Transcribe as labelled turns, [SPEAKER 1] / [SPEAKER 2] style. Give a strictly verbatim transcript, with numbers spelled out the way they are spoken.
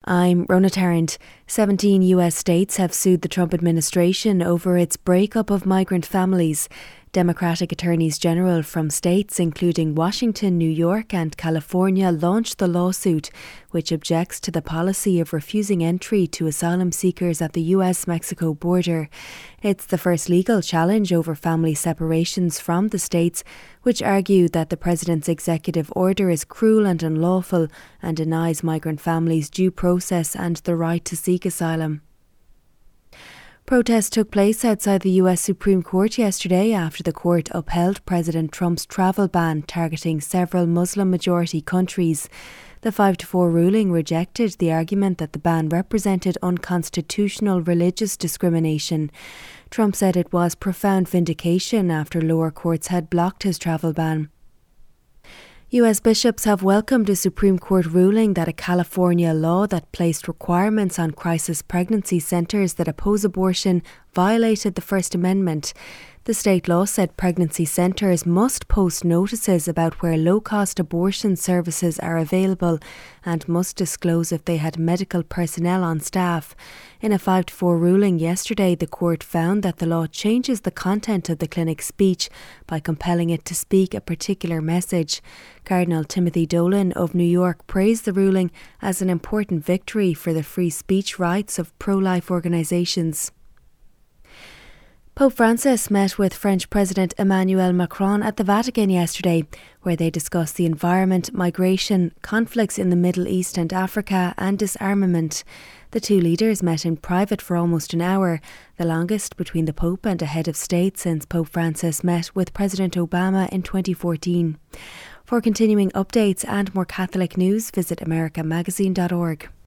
[SPEAKER 1] I'm Rona Tarrant. seventeen U S states have sued the Trump administration over its breakup of migrant families. Democratic attorneys general from states including Washington, New York and California launched the lawsuit, which objects to the policy of refusing entry to asylum seekers at the U S Mexico border. It's the first legal challenge over family separations from the states, which argue that the president's executive order is cruel and unlawful and denies migrant families due process and the right to seek asylum. Protests took place outside the U S Supreme Court yesterday after the court upheld President Trump's travel ban targeting several Muslim-majority countries. The five to four ruling rejected the argument that the ban represented unconstitutional religious discrimination. Trump said it was profound vindication after lower courts had blocked his travel ban. U S bishops have welcomed a Supreme Court ruling that a California law that placed requirements on crisis pregnancy centres that oppose abortion violated the First Amendment. The state law said pregnancy centres must post notices about where low-cost abortion services are available and must disclose if they had medical personnel on staff. In a five to four ruling yesterday, the court found that the law changes the content of the clinic's speech by compelling it to speak a particular message. Cardinal Timothy Dolan of New York praised the ruling as an important victory for the free speech rights of pro-life organisations. Pope Francis met with French President Emmanuel Macron at the Vatican yesterday, where they discussed the environment, migration, conflicts in the Middle East and Africa and disarmament. The two leaders met in private for almost an hour, the longest between the Pope and a head of state since Pope Francis met with President Obama in twenty fourteen. For continuing updates and more Catholic news, visit america magazine dot org.